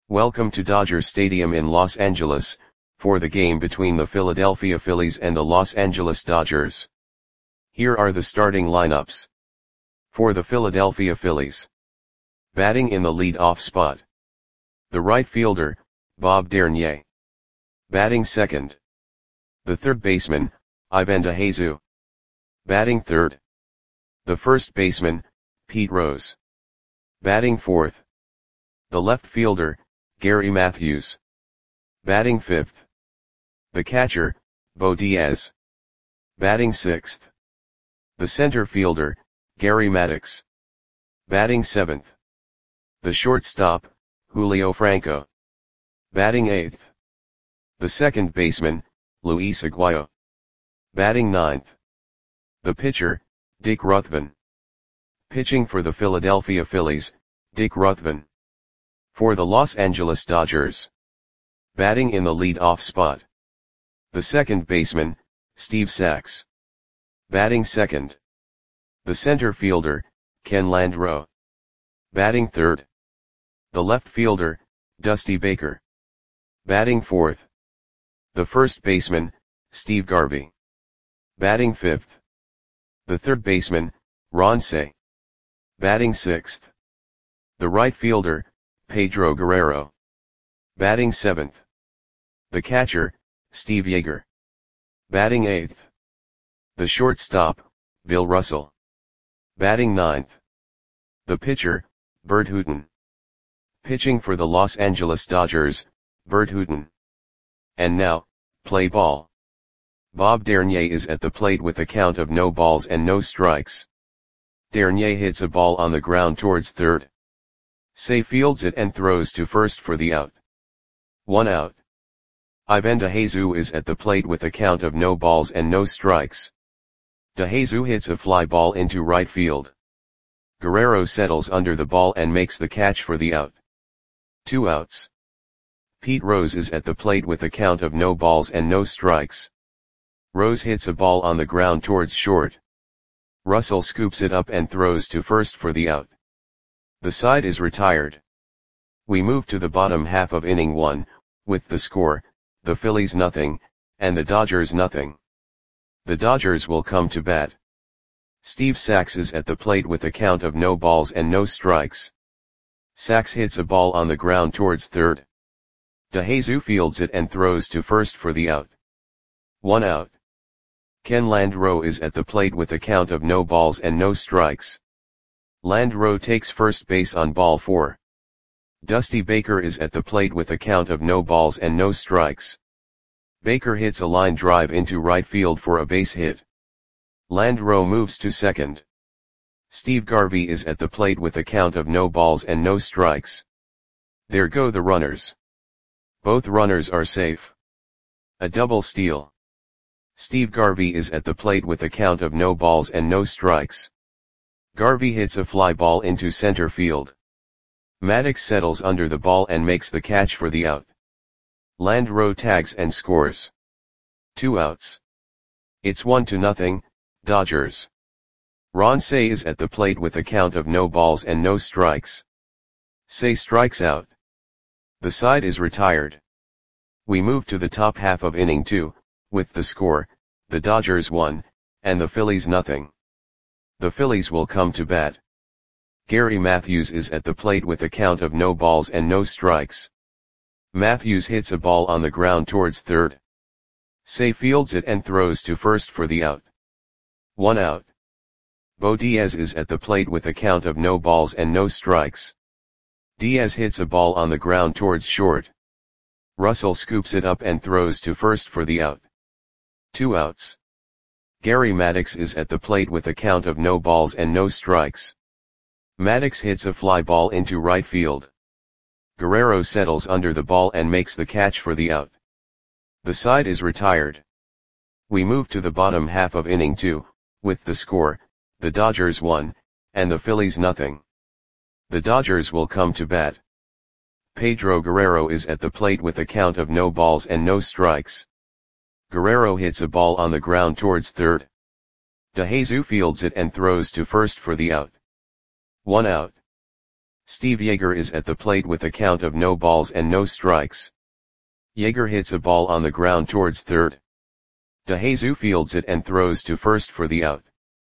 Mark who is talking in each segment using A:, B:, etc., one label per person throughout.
A: Welcome to Dodger Stadium in Los Angeles, for the game between the Philadelphia Phillies and the Los Angeles Dodgers. Here are the starting lineups. For the Philadelphia Phillies. Batting in the lead-off spot. The right fielder, Bob Dernier. Batting second. The third baseman, Ivan DeJesus. Batting third. The first baseman, Pete Rose. Batting fourth. The left fielder, Gary Matthews. Batting fifth. The catcher, Bo Diaz. Batting sixth. The center fielder, Gary Maddox. Batting seventh. The shortstop, Julio Franco. Batting eighth. The second baseman, Luis Aguayo. Batting ninth. The pitcher, Dick Ruthven. Pitching for the Philadelphia Phillies, Dick Ruthven. For the Los Angeles Dodgers. Batting in the lead-off spot. The second baseman, Steve Sax. Batting second. The center fielder, Ken Landreaux. Batting third. The left fielder, Dusty Baker. Batting fourth. The first baseman, Steve Garvey. Batting fifth. The third baseman, Ron Cey. Batting sixth. The right fielder, Pedro Guerrero. Batting seventh. The catcher, Steve Yeager. Batting eighth. The shortstop, Bill Russell. Batting ninth. The pitcher, Bert Hooton. Pitching for the Los Angeles Dodgers, Bert Hooton. And now, play ball. Bob Dernier is at the plate with a count of no balls and no strikes. Dernier hits a ball on the ground towards third. Cey fields it and throws to first for the out. 1 out. Ivan DeJesus is at the plate with a count of no balls and no strikes. DeJesus hits a fly ball into right field. Guerrero settles under the ball and makes the catch for the out. 2 outs. Pete Rose is at the plate with a count of no balls and no strikes. Rose hits a ball on the ground towards short. Russell scoops it up and throws to first for the out. The side is retired. We move to the bottom half of inning 1, with the score, the Phillies nothing, and the Dodgers nothing. The Dodgers will come to bat. Steve Sax is at the plate with a count of no balls and no strikes. Sax hits a ball on the ground towards third. DeJesus fields it and throws to first for the out. 1 out. Ken Landreaux is at the plate with a count of no balls and no strikes. Landreaux takes first base on ball 4. Dusty Baker is at the plate with a count of no balls and no strikes. Baker hits a line drive into right field for a base hit. Landreaux moves to second. Steve Garvey is at the plate with a count of no balls and no strikes. There go the runners. Both runners are safe. A double steal. Steve Garvey is at the plate with a count of no balls and no strikes. Garvey hits a fly ball into center field. Maddox settles under the ball and makes the catch for the out. Landreaux tags and scores. 2 outs. It's 1-0, Dodgers. Ron Cey is at the plate with a count of no balls and no strikes. Cey strikes out. The side is retired. We move to the top half of inning 2, with the score, the Dodgers 1, and the Phillies nothing. The Phillies will come to bat. Gary Matthews is at the plate with a count of no balls and no strikes. Matthews hits a ball on the ground towards third. Cey fields it and throws to first for the out. 1 out. Bo Diaz is at the plate with a count of no balls and no strikes. Diaz hits a ball on the ground towards short. Russell scoops it up and throws to first for the out. 2 outs. Gary Maddox is at the plate with a count of no balls and no strikes. Maddox hits a fly ball into right field. Guerrero settles under the ball and makes the catch for the out. The side is retired. We move to the bottom half of inning 2, with the score, the Dodgers 1, and the Phillies nothing. The Dodgers will come to bat. Pedro Guerrero is at the plate with a count of no balls and no strikes. Guerrero hits a ball on the ground towards third. DeJesus fields it and throws to first for the out. 1 out. Steve Yeager is at the plate with a count of no balls and no strikes. Yeager hits a ball on the ground towards third. DeJesus fields it and throws to first for the out.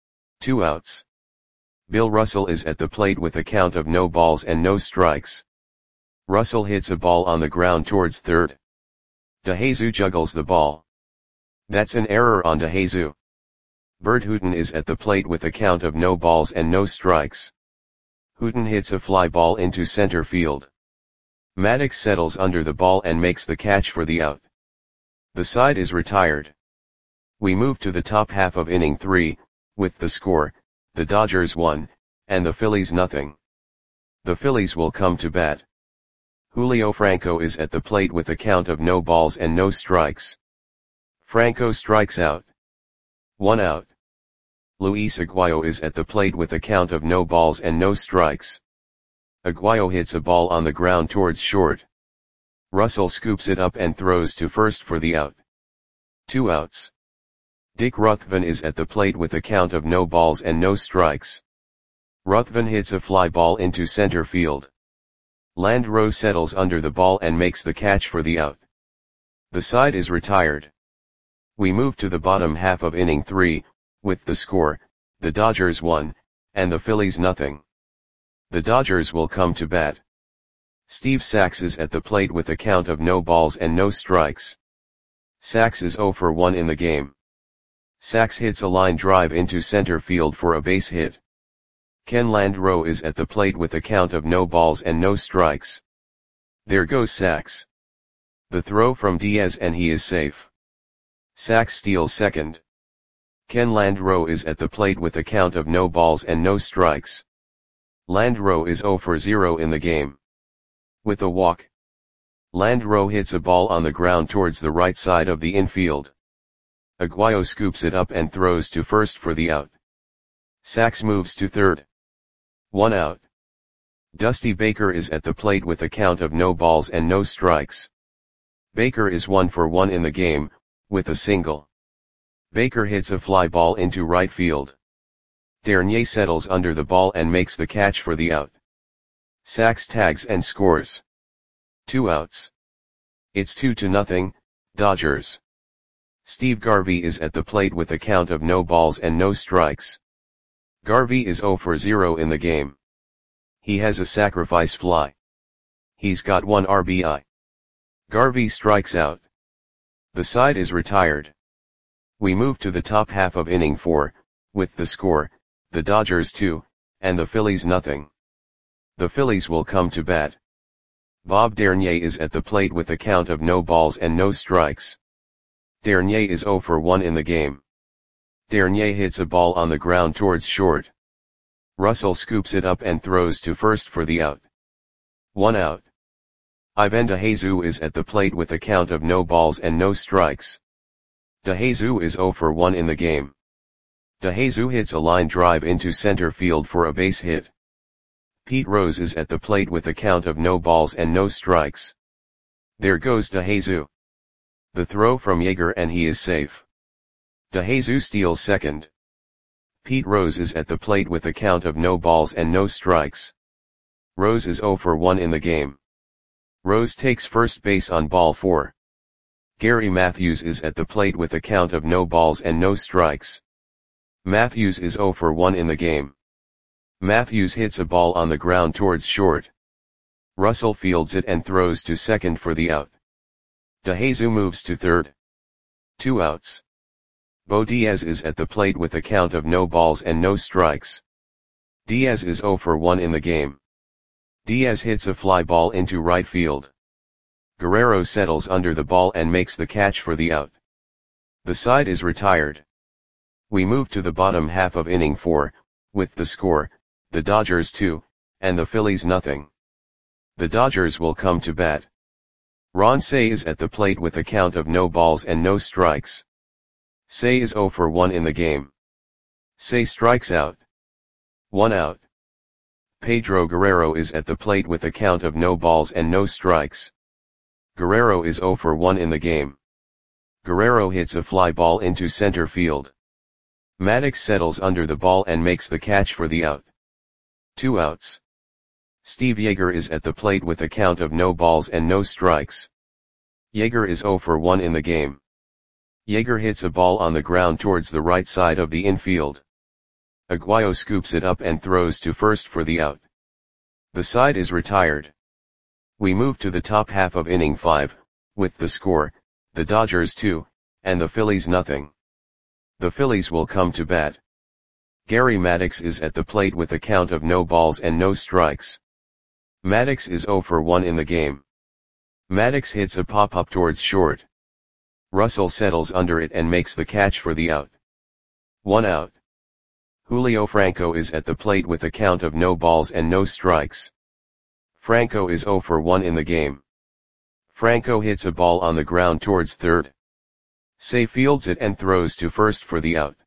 A: 2 outs. Bill Russell is at the plate with a count of no balls and no strikes. Russell hits a ball on the ground towards third. DeJesus juggles the ball. That's an error on DeJesus. Bert Hooton is at the plate with a count of no balls and no strikes. Hooton hits a fly ball into center field. Maddox settles under the ball and makes the catch for the out. The side is retired. We move to the top half of inning 3, with the score, the Dodgers 1, and the Phillies nothing. The Phillies will come to bat. Julio Franco is at the plate with a count of no balls and no strikes. Franco strikes out. 1 out. Luis Aguayo is at the plate with a count of no balls and no strikes. Aguayo hits a ball on the ground towards short. Russell scoops it up and throws to first for the out. 2 outs. Dick Ruthven is at the plate with a count of no balls and no strikes. Ruthven hits a fly ball into center field. Landreau settles under the ball and makes the catch for the out. The side is retired. We move to the bottom half of inning 3, with the score, the Dodgers 1, and the Phillies nothing. The Dodgers will come to bat. Steve Sax is at the plate with a count of no balls and no strikes. Sax is 0 for 1 in the game. Sax hits a line drive into center field for a base hit. Ken Landreau is at the plate with a count of no balls and no strikes. There goes Sax. The throw from Diaz and he is safe. Sax steals second. Ken Landreau is at the plate with a count of no balls and no strikes. Landreau is 0 for 0 in the game. With a walk. Landreau hits a ball on the ground towards the right side of the infield. Aguayo scoops it up and throws to first for the out. Sax moves to third. 1 out. Dusty Baker is at the plate with a count of no balls and no strikes. Baker is 1 for 1 in the game, with a single. Baker hits a fly ball into right field. Dernier settles under the ball and makes the catch for the out. Sax tags and scores. 2 outs. It's 2-0, Dodgers. Steve Garvey is at the plate with a count of no balls and no strikes. Garvey is 0 for 0 in the game. He has a sacrifice fly. He's got 1 RBI. Garvey strikes out. The side is retired. We move to the top half of inning 4, with the score, the Dodgers 2, and the Phillies nothing. The Phillies will come to bat. Bob Dernier is at the plate with a count of no balls and no strikes. Dernier is 0 for 1 in the game. Dernier hits a ball on the ground towards short. Russell scoops it up and throws to first for the out. 1 out. Ivan DeJesus is at the plate with a count of no balls and no strikes. DeJesus is 0 for 1 in the game. DeJesus hits a line drive into center field for a base hit. Pete Rose is at the plate with a count of no balls and no strikes. There goes DeJesus. The throw from Yeager and he is safe. DeJesus steals second. Pete Rose is at the plate with a count of no balls and no strikes. Rose is 0 for 1 in the game. Rose takes first base on ball 4. Gary Matthews is at the plate with a count of no balls and no strikes. Matthews is 0 for 1 in the game. Matthews hits a ball on the ground towards short. Russell fields it and throws to second for the out. DeJesus moves to third. 2 outs. Bo Diaz is at the plate with a count of no balls and no strikes. Diaz is 0 for 1 in the game. Diaz hits a fly ball into right field. Guerrero settles under the ball and makes the catch for the out. The side is retired. We move to the bottom half of inning 4, with the score, the Dodgers 2, and the Phillies nothing. The Dodgers will come to bat. Ron Cey is at the plate with a count of no balls and no strikes. Cey is 0 for 1 in the game. Cey strikes out. 1 out. Pedro Guerrero is at the plate with a count of no balls and no strikes. Guerrero is 0 for 1 in the game. Guerrero hits a fly ball into center field. Maddox settles under the ball and makes the catch for the out. 2 outs. Steve Yeager is at the plate with a count of no balls and no strikes. Yeager is 0 for 1 in the game. Yeager hits a ball on the ground towards the right side of the infield. Aguayo scoops it up and throws to first for the out. The side is retired. We move to the top half of inning 5, with the score, the Dodgers 2, and the Phillies nothing. The Phillies will come to bat. Gary Maddox is at the plate with a count of no balls and no strikes. Maddox is 0 for 1 in the game. Maddox hits a pop-up towards short. Russell settles under it and makes the catch for the out. 1 out. Julio Franco is at the plate with a count of no balls and no strikes. Franco is 0 for 1 in the game. Franco hits a ball on the ground towards third. Say fields it and throws to first for the out.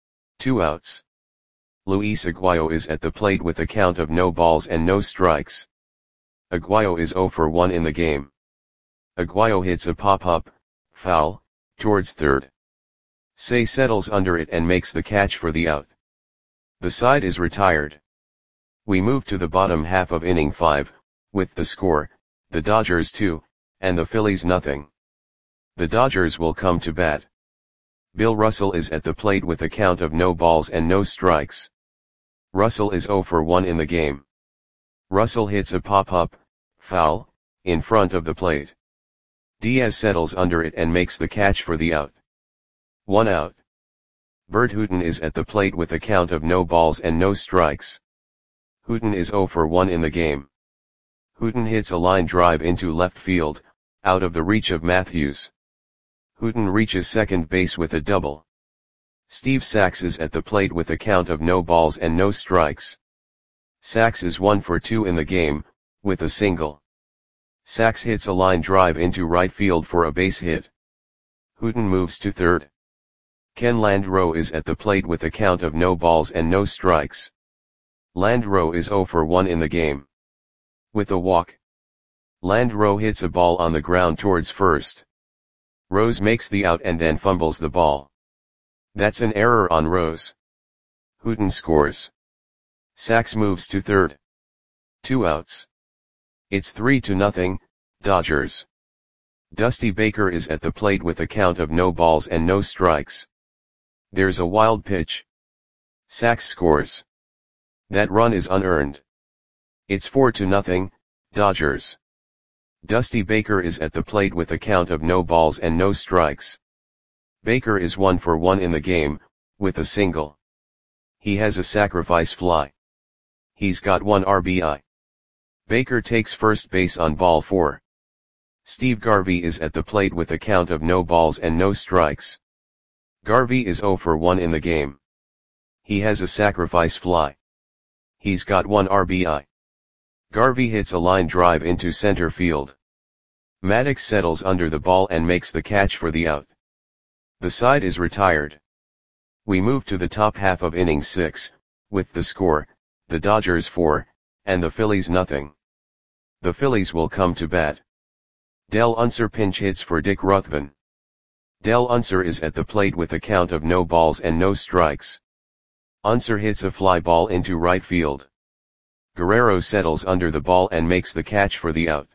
A: 2 outs. Luis Aguayo is at the plate with a count of no balls and no strikes. Aguayo is 0 for 1 in the game. Aguayo hits a pop-up, foul, towards third. Say settles under it and makes the catch for the out. The side is retired. We move to the bottom half of inning 5, with the score, the Dodgers 2, and the Phillies nothing. The Dodgers will come to bat. Bill Russell is at the plate with a count of no balls and no strikes. Russell is 0 for 1 in the game. Russell hits a pop-up, foul, in front of the plate. Diaz settles under it and makes the catch for the out. 1 out. Bert Hooton is at the plate with a count of no balls and no strikes. Hooton is 0 for 1 in the game. Hooton hits a line drive into left field, out of the reach of Matthews. Hooton reaches second base with a double. Steve Sax is at the plate with a count of no balls and no strikes. Sax is 1 for 2 in the game, with a single. Sax hits a line drive into right field for a base hit. Hooton moves to third. Ken Landreau is at the plate with a count of no balls and no strikes. Landreau is 0 for 1 in the game. With a walk. Landreau hits a ball on the ground towards first. Rose makes the out and then fumbles the ball. That's an error on Rose. Hooton scores. Sax moves to third. 2 outs. It's 3-0, Dodgers. Dusty Baker is at the plate with a count of no balls and no strikes. There's a wild pitch. Sax scores. That run is unearned. It's 4-0, Dodgers. Dusty Baker is at the plate with a count of no balls and no strikes. Baker is 1 for 1 in the game, with a single. He has a sacrifice fly. He's got 1 RBI. Baker takes first base on ball 4. Steve Garvey is at the plate with a count of no balls and no strikes. Garvey is 0 for 1 in the game. He has a sacrifice fly. He's got 1 RBI. Garvey hits a line drive into center field. Maddox settles under the ball and makes the catch for the out. The side is retired. We move to the top half of inning 6, with the score, the Dodgers 4, and the Phillies nothing. The Phillies will come to bat. Del Unser pinch hits for Dick Ruthven. Del Unser is at the plate with a count of no balls and no strikes. Unser hits a fly ball into right field. Guerrero settles under the ball and makes the catch for the out.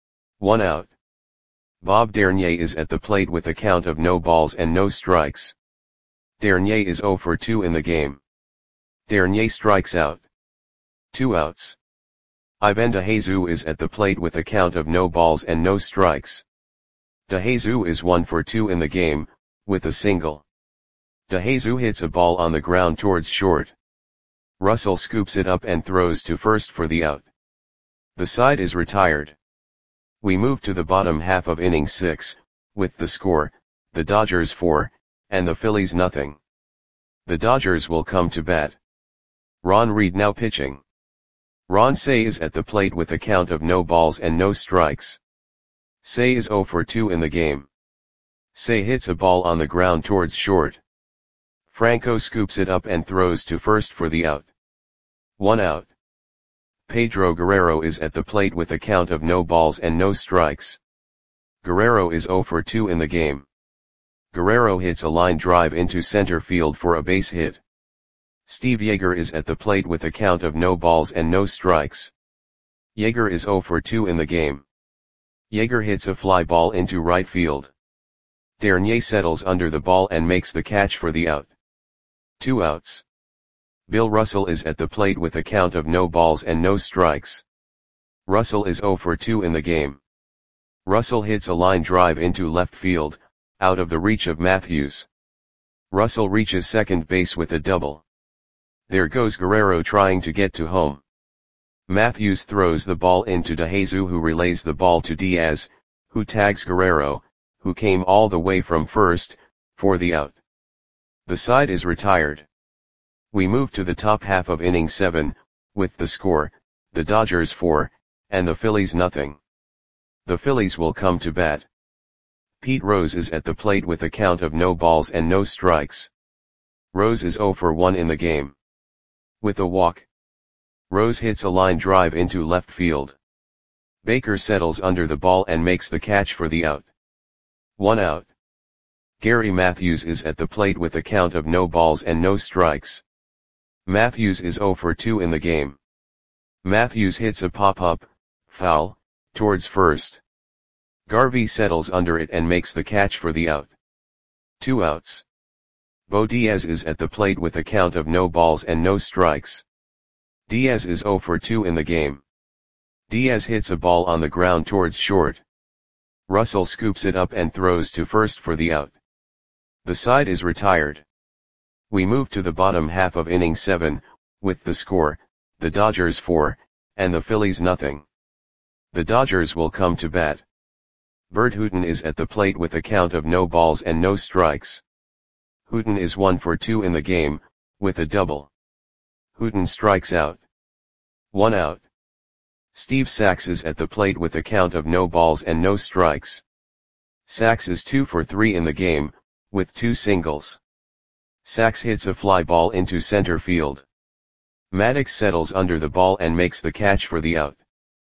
A: 1 out. Bob Dernier is at the plate with a count of no balls and no strikes. Dernier is 0 for 2 in the game. Dernier strikes out. 2 outs. Ivan DeJesus is at the plate with a count of no balls and no strikes. DeJesus is 1 for 2 in the game, with a single. DeJesus hits a ball on the ground towards short. Russell scoops it up and throws to first for the out. The side is retired. We move to the bottom half of inning 6, with the score, the Dodgers 4, and the Phillies nothing. The Dodgers will come to bat. Ron Reed now pitching. Ron Cey is at the plate with a count of no balls and no strikes. Cey is 0 for 2 in the game. Cey hits a ball on the ground towards short. Franco scoops it up and throws to first for the out. 1 out. Pedro Guerrero is at the plate with a count of no balls and no strikes. Guerrero is 0 for 2 in the game. Guerrero hits a line drive into center field for a base hit. Steve Yeager is at the plate with a count of no balls and no strikes. Yeager is 0 for 2 in the game. Yeager hits a fly ball into right field. Dernier settles under the ball and makes the catch for the out. 2 outs. Bill Russell is at the plate with a count of no balls and no strikes. Russell is 0 for 2 in the game. Russell hits a line drive into left field, out of the reach of Matthews. Russell reaches second base with a double. There goes Guerrero trying to get to home. Matthews throws the ball into DeJesus, who relays the ball to Diaz, who tags Guerrero, who came all the way from first, for the out. The side is retired. We move to the top half of inning 7, with the score, the Dodgers 4, and the Phillies nothing. The Phillies will come to bat. Pete Rose is at the plate with a count of no balls and no strikes. Rose is 0 for 1 in the game. With a walk, Rose hits a line drive into left field. Baker settles under the ball and makes the catch for the out. 1 out. Gary Matthews is at the plate with a count of no balls and no strikes. Matthews is 0 for 2 in the game. Matthews hits a pop-up, foul, towards first. Garvey settles under it and makes the catch for the out. 2 outs. Bo Diaz is at the plate with a count of no balls and no strikes. Diaz is 0 for 2 in the game. Diaz hits a ball on the ground towards short. Russell scoops it up and throws to first for the out. The side is retired. We move to the bottom half of inning 7, with the score, the Dodgers 4, and the Phillies nothing. The Dodgers will come to bat. Bert Hooton is at the plate with a count of no balls and no strikes. Hooton is 1 for 2 in the game, with a double. Hooton strikes out. 1 out. Steve Sax is at the plate with a count of no balls and no strikes. Sax is 2 for 3 in the game, with 2 singles. Sax hits a fly ball into center field. Maddox settles under the ball and makes the catch for the out.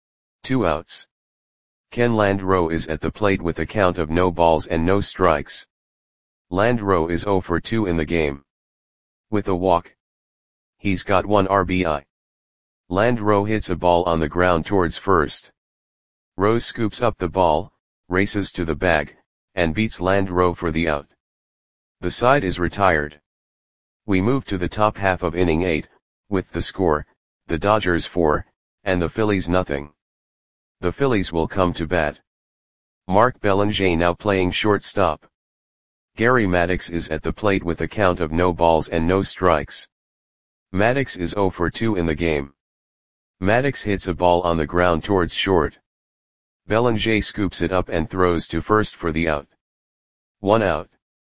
A: 2 outs. Ken Landreaux is at the plate with a count of no balls and no strikes. Landreaux is 0 for 2 in the game. With a walk, he's got 1 RBI. Landreaux hits a ball on the ground towards first. Rose scoops up the ball, races to the bag, and beats Landreaux for the out. The side is retired. We move to the top half of inning 8, with the score, the Dodgers 4, and the Phillies nothing. The Phillies will come to bat. Mark Belanger now playing shortstop. Gary Maddox is at the plate with a count of no balls and no strikes. Maddox is 0 for 2 in the game. Maddox hits a ball on the ground towards short. Belanger scoops it up and throws to first for the out. 1 out.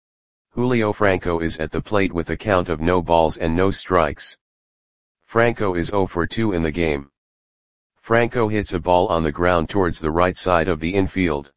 A: Julio Franco is at the plate with a count of no balls and no strikes. Franco is 0 for 2 in the game. Franco hits a ball on the ground towards the right side of the infield.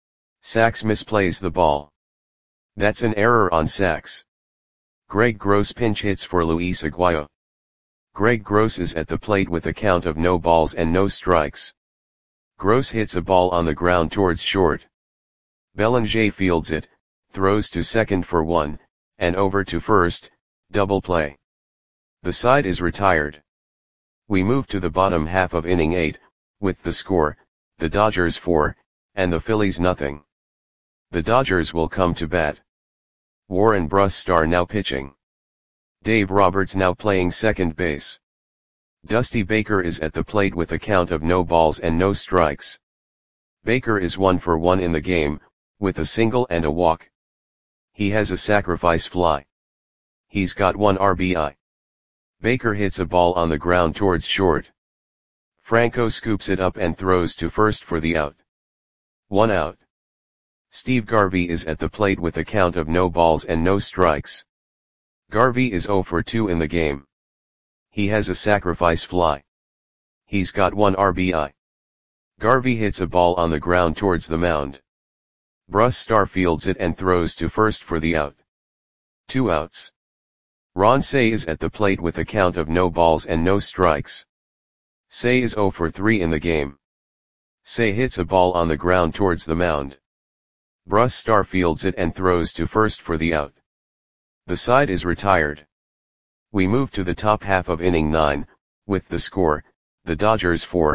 A: Sax misplays the ball. That's an error on Sax. Greg Gross pinch hits for Luis Aguayo. Greg Gross is at the plate with a count of no balls and no strikes. Gross hits a ball on the ground towards short. Belanger fields it, throws to second for 1, and over to first, double play. The side is retired. We move to the bottom half of inning 8, with the score, the Dodgers 4, and the Phillies nothing. The Dodgers will come to bat. Warren Brustar now pitching. Dave Roberts now playing second base. Dusty Baker is at the plate with a count of no balls and no strikes. Baker is 1 for 1 in the game, with a single and a walk. He has a sacrifice fly. He's got 1 RBI. Baker hits a ball on the ground towards short. Franco scoops it up and throws to first for the out. 1 out. Steve Garvey is at the plate with a count of no balls and no strikes. Garvey is 0 for 2 in the game. He has a sacrifice fly. He's got 1 RBI. Garvey hits a ball on the ground towards the mound. Brustar fields it and throws to first for the out. 2 outs. Ron Cey is at the plate with a count of no balls and no strikes. Cey is 0 for 3 in the game. Cey hits a ball on the ground towards the mound. Brustar fields it and throws to first for the out. The side is retired. We move to the top half of inning 9, with the score, the Dodgers 4,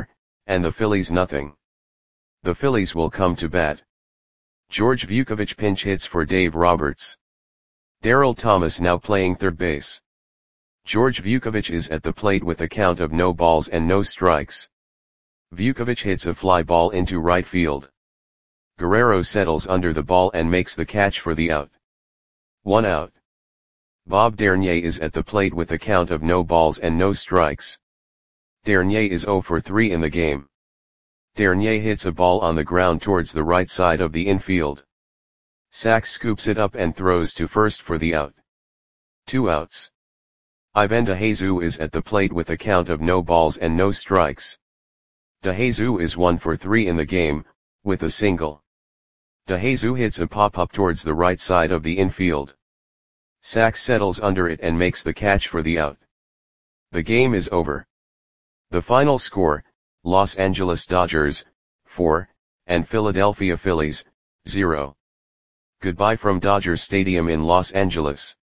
A: and the Phillies nothing. The Phillies will come to bat. George Vukovich pinch hits for Dave Roberts. Darryl Thomas now playing third base. George Vukovich is at the plate with a count of no balls and no strikes. Vukovich hits a fly ball into right field. Guerrero settles under the ball and makes the catch for the out. 1 out. Bob Dernier is at the plate with a count of no balls and no strikes. Dernier is 0 for 3 in the game. Dernier hits a ball on the ground towards the right side of the infield. Sachs scoops it up and throws to first for the out. 2 outs. Ivan DeJesus is at the plate with a count of no balls and no strikes. DeJesus is 1 for 3 in the game, with a single. DeJesus hits a pop-up towards the right side of the infield. Sachs settles under it and makes the catch for the out. The game is over. The final score, Los Angeles Dodgers, 4, and Philadelphia Phillies, 0. Goodbye from Dodger Stadium in Los Angeles.